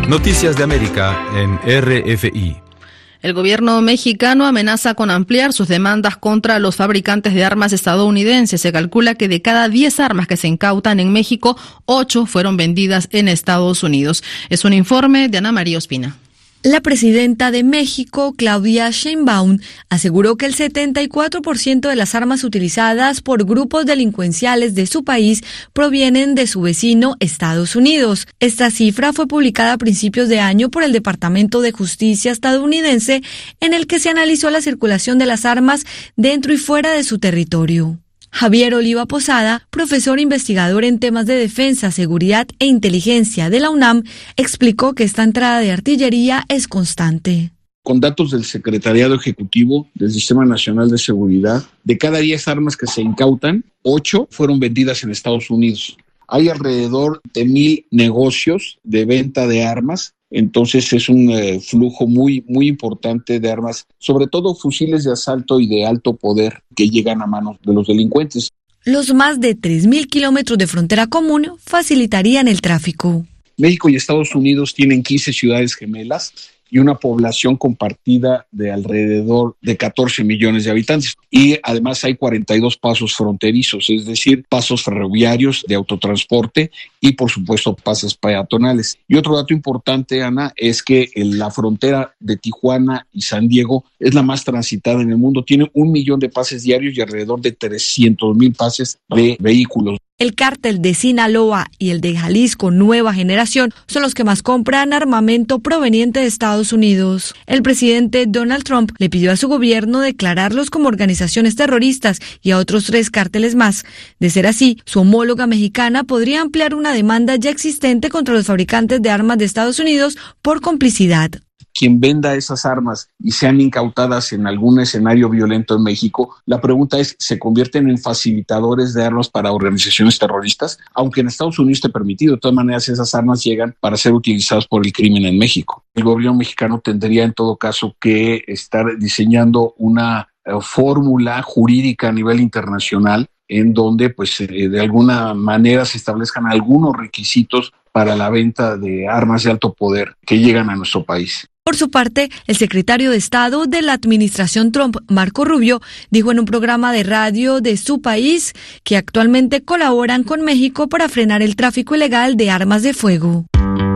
Noticias de América en RFI. El gobierno mexicano amenaza con ampliar sus demandas contra los fabricantes de armas estadounidenses. Se calcula que de cada 10 armas que se incautan en México, 8 fueron vendidas en Estados Unidos. Es un informe de Ana María Ospina. La presidenta de México, Claudia Sheinbaum, aseguró que el 74% de las armas utilizadas por grupos delincuenciales de su país provienen de su vecino Estados Unidos. Esta cifra fue publicada a principios de año por el Departamento de Justicia estadounidense, en el que se analizó la circulación de las armas dentro y fuera de su territorio. Javier Oliva Posada, profesor investigador en temas de defensa, seguridad e inteligencia de la UNAM, explicó que esta entrada de artillería es constante. Con datos del Secretariado Ejecutivo del Sistema Nacional de Seguridad, de cada 10 armas que se incautan, 8 fueron vendidas en Estados Unidos. Hay alrededor de 1,000 negocios de venta de armas. Entonces es un flujo muy importante de armas, sobre todo fusiles de asalto y de alto poder que llegan a manos de los delincuentes. Los más de 3,000 kilómetros de frontera común facilitarían el tráfico. México y Estados Unidos tienen 15 ciudades gemelas y una población compartida de alrededor de 14 millones de habitantes. Y además hay 42 pasos fronterizos, es decir, pasos ferroviarios de autotransporte y, por supuesto, pasos peatonales. Y otro dato importante, Ana, es que la frontera de Tijuana y San Diego es la más transitada en el mundo. Tiene 1 millón de pases diarios y alrededor de 300,000 pases de vehículos. El cártel de Sinaloa y el de Jalisco Nueva Generación son los que más compran armamento proveniente de Estados Unidos. El presidente Donald Trump le pidió a su gobierno declararlos como organizaciones terroristas y a otros 3 cárteles más. De ser así, su homóloga mexicana podría ampliar una demanda ya existente contra los fabricantes de armas de Estados Unidos por complicidad. Quien venda esas armas y sean incautadas en algún escenario violento en México, la pregunta es, ¿se convierten en facilitadores de armas para organizaciones terroristas? Aunque en Estados Unidos esté permitido, de todas maneras esas armas llegan para ser utilizadas por el crimen en México. El gobierno mexicano tendría en todo caso que estar diseñando una fórmula jurídica a nivel internacional en donde de alguna manera se establezcan algunos requisitos para la venta de armas de alto poder que llegan a nuestro país. Por su parte, el secretario de Estado de la administración Trump, Marco Rubio, dijo en un programa de radio de su país que actualmente colaboran con México para frenar el tráfico ilegal de armas de fuego.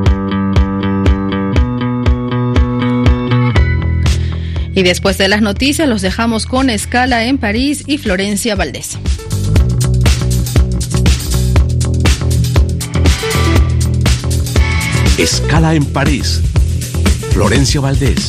Y después de las noticias los dejamos con Escala en París y Florencia Valdés. Escala en París. Florencia Valdés.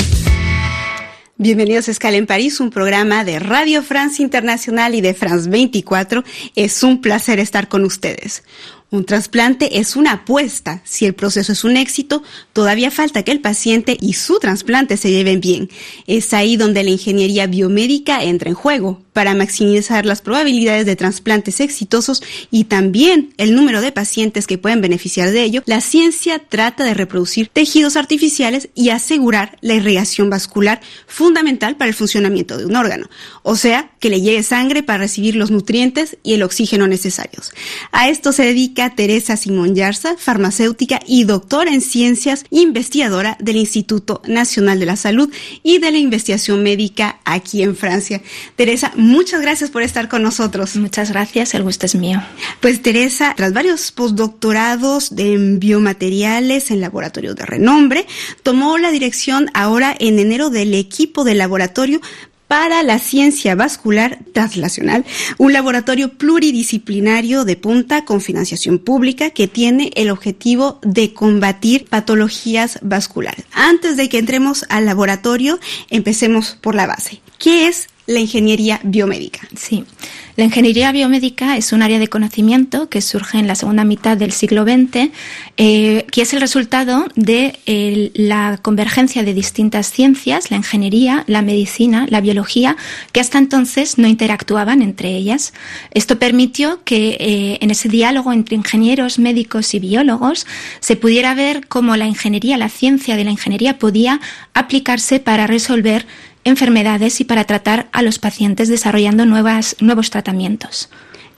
Bienvenidos a Escala en París, un programa de Radio France Internacional y de France 24. Es un placer estar con ustedes. Un trasplante es una apuesta. Si el proceso es un éxito, todavía falta que el paciente y su trasplante se lleven bien. Es ahí donde la ingeniería biomédica entra en juego, para maximizar las probabilidades de trasplantes exitosos y también el número de pacientes que pueden beneficiar de ello. La ciencia trata de reproducir tejidos artificiales y asegurar la irrigación vascular, fundamental para el funcionamiento de un órgano. O sea, que le llegue sangre para recibir los nutrientes y el oxígeno necesarios. A esto se dedica Teresa Simón Yarza, farmacéutica y doctora en ciencias, investigadora del Instituto Nacional de la Salud y de la Investigación Médica aquí en Francia. Teresa, muchas gracias por estar con nosotros. Muchas gracias, el gusto es mío. Pues Teresa, tras varios postdoctorados en biomateriales en laboratorios de renombre, tomó la dirección ahora en enero del equipo de laboratorio para la ciencia vascular translacional, un laboratorio pluridisciplinario de punta con financiación pública que tiene el objetivo de combatir patologías vasculares. Antes de que entremos al laboratorio, empecemos por la base. ¿Qué es la ingeniería biomédica? Sí, la ingeniería biomédica es un área de conocimiento que surge en la segunda mitad del siglo XX, que es el resultado de la convergencia de distintas ciencias, la ingeniería, la medicina, la biología, que hasta entonces no interactuaban entre ellas. Esto permitió que en ese diálogo entre ingenieros, médicos y biólogos se pudiera ver cómo la ingeniería, la ciencia de la ingeniería podía aplicarse para resolver enfermedades y para tratar a los pacientes desarrollando nuevos tratamientos.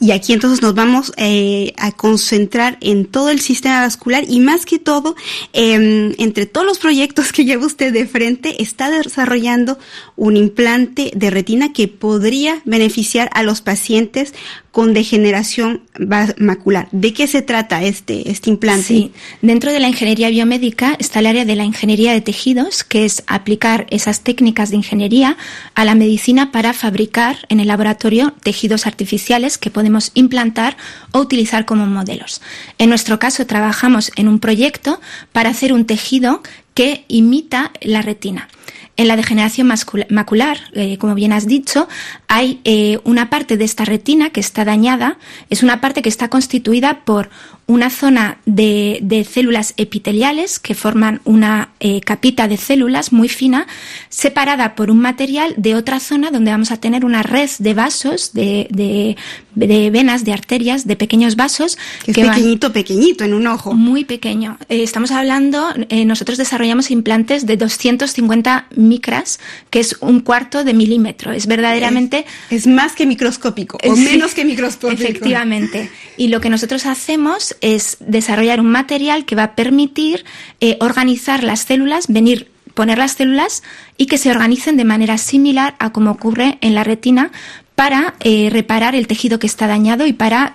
Y aquí entonces nos vamos a concentrar en todo el sistema vascular y más que todo, entre todos los proyectos que lleva usted de frente, está desarrollando un implante de retina que podría beneficiar a los pacientes con degeneración macular. ¿De qué se trata este implante? Sí, dentro de la ingeniería biomédica está el área de la ingeniería de tejidos, que es aplicar esas técnicas de ingeniería a la medicina para fabricar en el laboratorio tejidos artificiales que podemos implantar o utilizar como modelos. En nuestro caso trabajamos en un proyecto para hacer un tejido que imita la retina. En la degeneración macular, como bien has dicho, hay una parte de esta retina que está dañada, es una parte que está constituida por una zona de células epiteliales que forman una capita de células muy fina, separada por un material de otra zona donde vamos a tener una red de vasos, de venas, de arterias, de pequeños vasos. Que es pequeñito en un ojo. Muy pequeño. Estamos hablando, nosotros desarrollamos implantes de 250 micras, que es 1/4 de milímetro. Es verdaderamente... Es más que microscópico, o sí, menos que microscópico. Efectivamente. Y lo que nosotros hacemos es desarrollar un material que va a permitir organizar las células, poner las células y que se organicen de manera similar a como ocurre en la retina para reparar el tejido que está dañado y para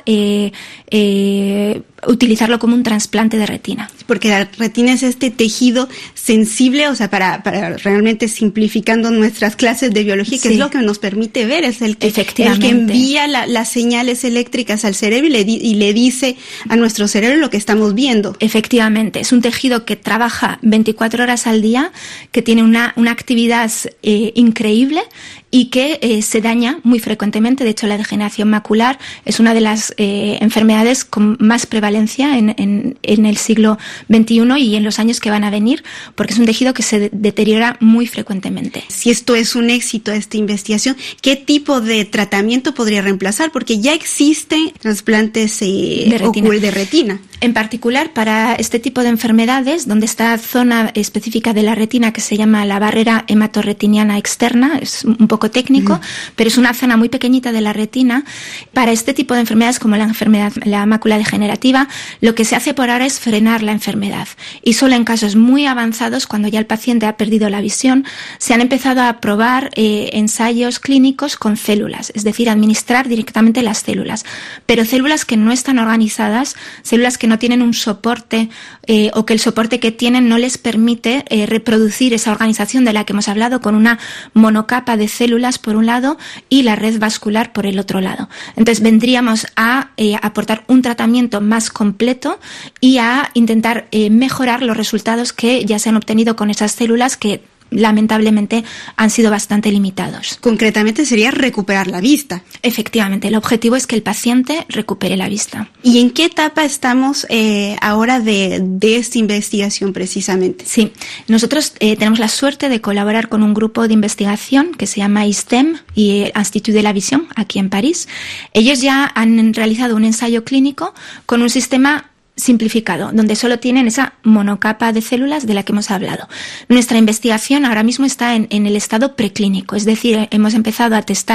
utilizarlo como un trasplante de retina. Porque la retina es este tejido sensible, o sea, para realmente simplificando nuestras clases de biología, que sí, es lo que nos permite ver, es el que envía las señales eléctricas al cerebro y le dice a nuestro cerebro lo que estamos viendo. Efectivamente, es un tejido que trabaja 24 horas al día, que tiene una actividad increíble y que se daña muy frecuentemente. De hecho, la degeneración macular es una de las enfermedades con más prevalencia en el siglo XXI y en los años que van a venir, porque es un tejido que se deteriora muy frecuentemente. Si esto es un éxito, esta investigación, ¿qué tipo de tratamiento podría reemplazar? Porque ya existen trasplantes de retina. En particular, para este tipo de enfermedades, donde esta zona específica de la retina que se llama la barrera hematorretiniana externa, es un poco técnico, pero es una zona muy pequeñita de la retina. Para este tipo de enfermedades, como la mácula degenerativa, lo que se hace por ahora es frenar la enfermedad. Y solo en casos muy avanzados, cuando ya el paciente ha perdido la visión, se han empezado a probar ensayos clínicos con células, es decir, administrar directamente las células. Pero células que no están organizadas, células que no tienen un soporte o que el soporte que tienen no les permite reproducir esa organización de la que hemos hablado, con una monocapa de células por un lado y la red vascular por el otro lado. Entonces vendríamos a aportar un tratamiento más completo y a intentar mejorar los resultados que ya se han obtenido con esas células que lamentablemente han sido bastante limitados. Concretamente sería recuperar la vista. Efectivamente, el objetivo es que el paciente recupere la vista. ¿Y en qué etapa estamos ahora de esta investigación precisamente? Sí, nosotros tenemos la suerte de colaborar con un grupo de investigación que se llama ISTEM y el Institut de la Vision aquí en París. Ellos ya han realizado un ensayo clínico con un sistema simplificado, donde solo tienen esa monocapa de células de la que hemos hablado. Nuestra investigación ahora mismo está en el estado preclínico, es decir, vamos a empezar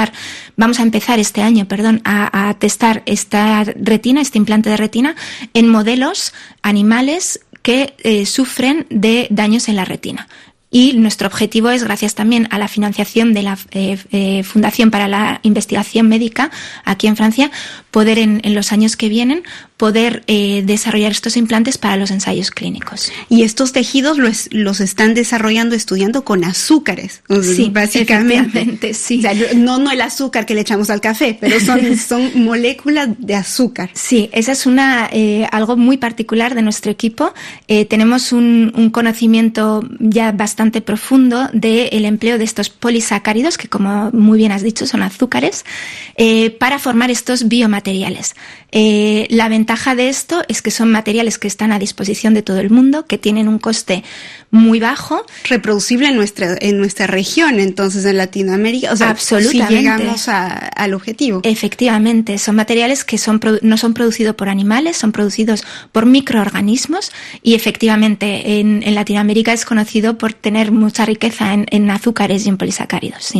este año, a testar esta retina, este implante de retina, en modelos animales que sufren de daños en la retina. Y nuestro objetivo es, gracias también a la financiación de la Fundación para la Investigación Médica aquí en Francia, poder en los años que vienen desarrollar estos implantes para los ensayos clínicos. Y estos tejidos los están estudiando con azúcares, sí, básicamente. Sí. O sea, no el azúcar que le echamos al café, pero son moléculas de azúcar. Sí, esa es algo muy particular de nuestro equipo. Tenemos un conocimiento ya bastante profundo del empleo de estos polisacáridos, que como muy bien has dicho son azúcares, para formar estos biomateriales. La ventaja de esto es que son materiales que están a disposición de todo el mundo, que tienen un coste muy bajo. Reproducible en nuestra región, entonces en Latinoamérica. O sea, absolutamente. Si llegamos al objetivo. Efectivamente, son materiales que no son producidos por animales, son producidos por microorganismos y efectivamente en Latinoamérica es conocido por tener mucha riqueza en azúcares y en polisacáridos, sí.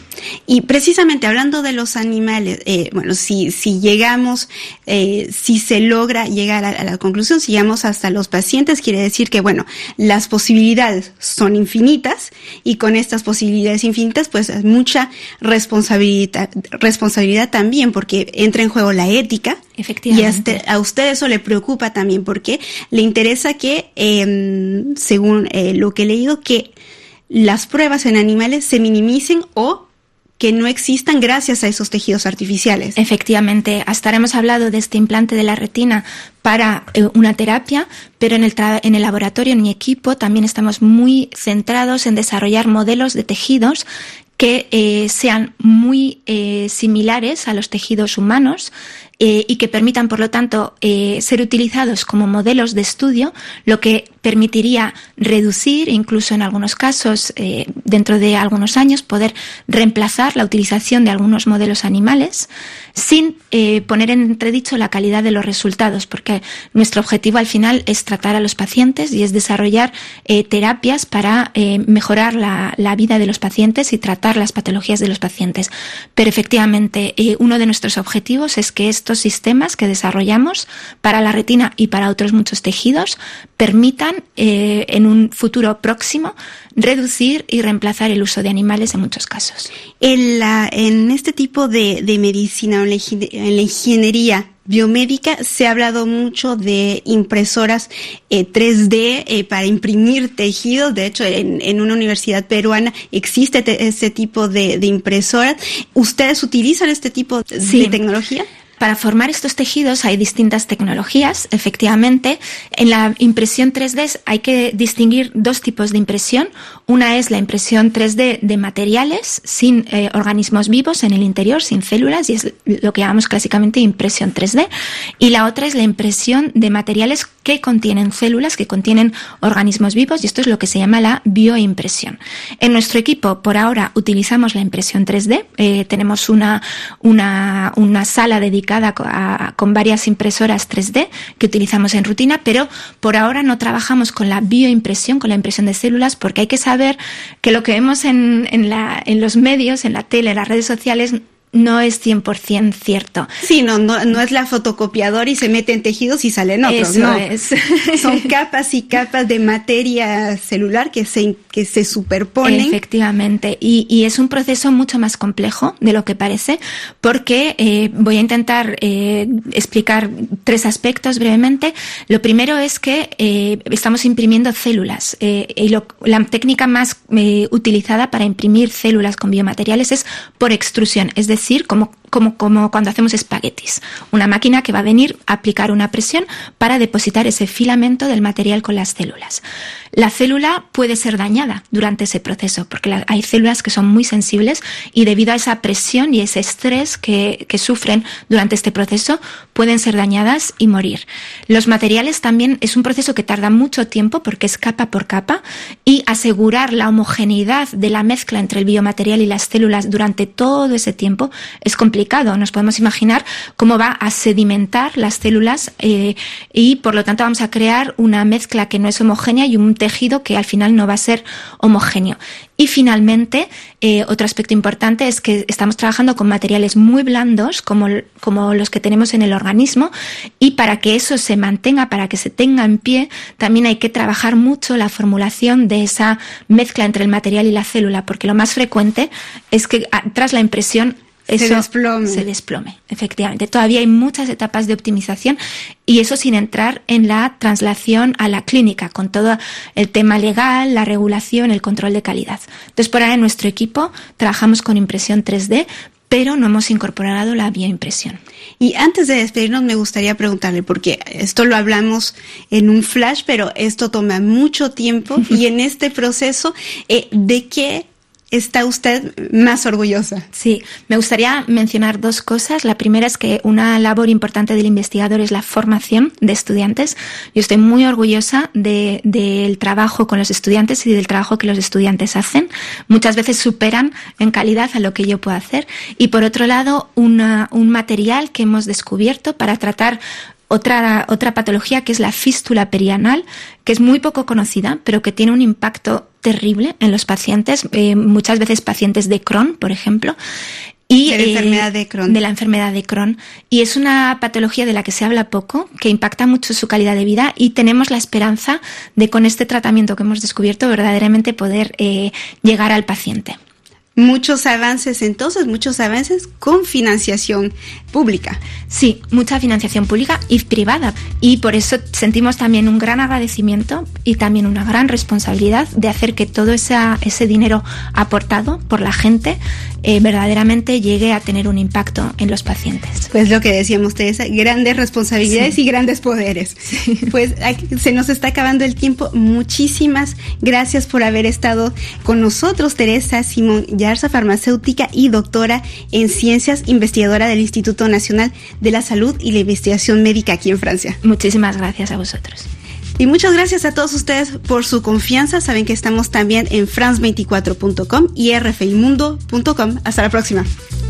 Y precisamente hablando de los animales, si llegamos, si se logra llegar a la conclusión, si llegamos hasta los pacientes, quiere decir que, las posibilidades son infinitas, y con estas posibilidades infinitas, pues mucha responsabilidad también, porque entra en juego la ética. Efectivamente. Y a usted eso le preocupa también, porque le interesa que, según lo que he leído, que las pruebas en animales se minimicen o que no existan gracias a esos tejidos artificiales. Efectivamente, hasta ahora hemos hablado de este implante de la retina para una terapia, pero en el laboratorio, en mi equipo, también estamos muy centrados en desarrollar modelos de tejidos que sean muy similares a los tejidos humanos, y que permitan, por lo tanto, ser utilizados como modelos de estudio, lo que permitiría reducir, incluso en algunos casos, dentro de algunos años, poder reemplazar la utilización de algunos modelos animales sin poner en entredicho la calidad de los resultados, porque nuestro objetivo al final es tratar a los pacientes y es desarrollar terapias para mejorar la vida de los pacientes y tratar las patologías de los pacientes. Pero efectivamente, uno de nuestros objetivos es que estos sistemas que desarrollamos para la retina y para otros muchos tejidos permitan en un futuro próximo reducir y reemplazar el uso de animales en muchos casos. En este tipo de medicina o en la ingeniería biomédica se ha hablado mucho de impresoras 3D para imprimir tejidos. De hecho, en una universidad peruana existe este tipo de impresoras. ¿Ustedes utilizan este tipo de tecnología? Para formar estos tejidos hay distintas tecnologías, efectivamente. En la impresión 3D hay que distinguir dos tipos de impresión. Una es la impresión 3D de materiales sin organismos vivos en el interior, sin células, y es lo que llamamos clásicamente impresión 3D. Y la otra es la impresión de materiales que contienen células, que contienen organismos vivos, y esto es lo que se llama la bioimpresión. En nuestro equipo, por ahora, utilizamos la impresión 3D. Tenemos una sala dedicada con varias impresoras 3D que utilizamos en rutina, pero por ahora no trabajamos con la bioimpresión, con la impresión de células, porque hay que saber que lo que vemos en los medios, en la tele, en las redes sociales, no es 100% cierto. Sí, no es la fotocopiadora y se mete en tejidos y salen otros. Eso no. Es. Son capas y capas de materia celular que se superponen. Efectivamente. Y es un proceso mucho más complejo de lo que parece, porque voy a intentar explicar tres aspectos brevemente. Lo primero es que estamos imprimiendo células. Y la técnica más utilizada para imprimir células con biomateriales es por extrusión, es decir, como cuando hacemos espaguetis. Una máquina que va a venir a aplicar una presión para depositar ese filamento del material con las células. La célula puede ser dañada durante ese proceso, porque hay células que son muy sensibles y debido a esa presión y ese estrés que sufren durante este proceso, pueden ser dañadas y morir. Los materiales también es un proceso que tarda mucho tiempo porque es capa por capa, y asegurar la homogeneidad de la mezcla entre el biomaterial y las células durante todo ese tiempo es complicado. Nos podemos imaginar cómo va a sedimentar las células y por lo tanto vamos a crear una mezcla que no es homogénea y un tejido que al final no va a ser homogéneo. Y finalmente, otro aspecto importante es que estamos trabajando con materiales muy blandos como los que tenemos en el organismo, y para que eso se mantenga, para que se tenga en pie, también hay que trabajar mucho la formulación de esa mezcla entre el material y la célula, porque lo más frecuente es que tras la impresión se desplome, efectivamente. Todavía hay muchas etapas de optimización, y eso sin entrar en la traslación a la clínica, con todo el tema legal, la regulación, el control de calidad. Entonces, por ahora en nuestro equipo trabajamos con impresión 3D, pero no hemos incorporado la bioimpresión. Y antes de despedirnos me gustaría preguntarle, porque esto lo hablamos en un flash, pero esto toma mucho tiempo y en este proceso, ¿de qué está usted más orgullosa? Sí, me gustaría mencionar dos cosas. La primera es que una labor importante del investigador es la formación de estudiantes. Yo estoy muy orgullosa del trabajo con los estudiantes y del trabajo que los estudiantes hacen. Muchas veces superan en calidad a lo que yo puedo hacer. Y por otro lado, un material que hemos descubierto para tratar otra patología, que es la fístula perianal, que es muy poco conocida, pero que tiene un impacto terrible en los pacientes, muchas veces pacientes de Crohn, por ejemplo. Y, de la enfermedad de Crohn. De la enfermedad de Crohn. Y es una patología de la que se habla poco, que impacta mucho su calidad de vida, y tenemos la esperanza de, con este tratamiento que hemos descubierto, verdaderamente poder llegar al paciente. Muchos avances con financiación pública. Sí, mucha financiación pública y privada. Y por eso sentimos también un gran agradecimiento y también una gran responsabilidad de hacer que todo ese dinero aportado por la gente verdaderamente llegue a tener un impacto en los pacientes. Pues lo que decíamos, Teresa, grandes responsabilidades y grandes poderes. Sí. Pues se nos está acabando el tiempo. Muchísimas gracias por haber estado con nosotros, Teresa Simón Yarza, farmacéutica y doctora en ciencias, investigadora del Instituto Nacional de la Salud y la Investigación Médica aquí en Francia. Muchísimas gracias a vosotros. Y muchas gracias a todos ustedes por su confianza. Saben que estamos también en france24.com y rfimundo.com. Hasta la próxima.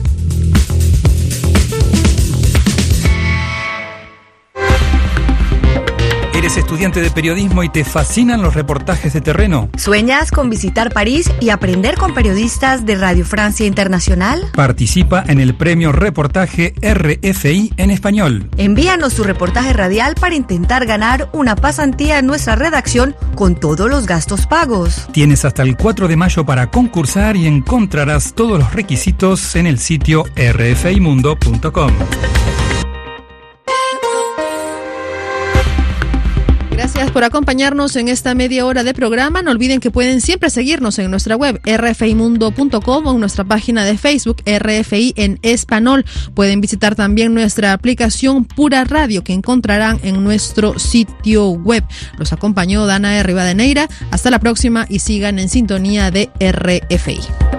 ¿Eres estudiante de periodismo y te fascinan los reportajes de terreno? ¿Sueñas con visitar París y aprender con periodistas de Radio Francia Internacional? Participa en el premio Reportaje RFI en español. Envíanos tu reportaje radial para intentar ganar una pasantía en nuestra redacción con todos los gastos pagos. Tienes hasta el 4 de mayo para concursar y encontrarás todos los requisitos en el sitio rfimundo.com. Gracias por acompañarnos en esta media hora de programa. No olviden que pueden siempre seguirnos en nuestra web rfimundo.com o en nuestra página de Facebook RFI en español. Pueden visitar también nuestra aplicación Pura Radio, que encontrarán en nuestro sitio web. Los acompañó Dana Rivadeneira. Hasta la próxima y sigan en sintonía de RFI.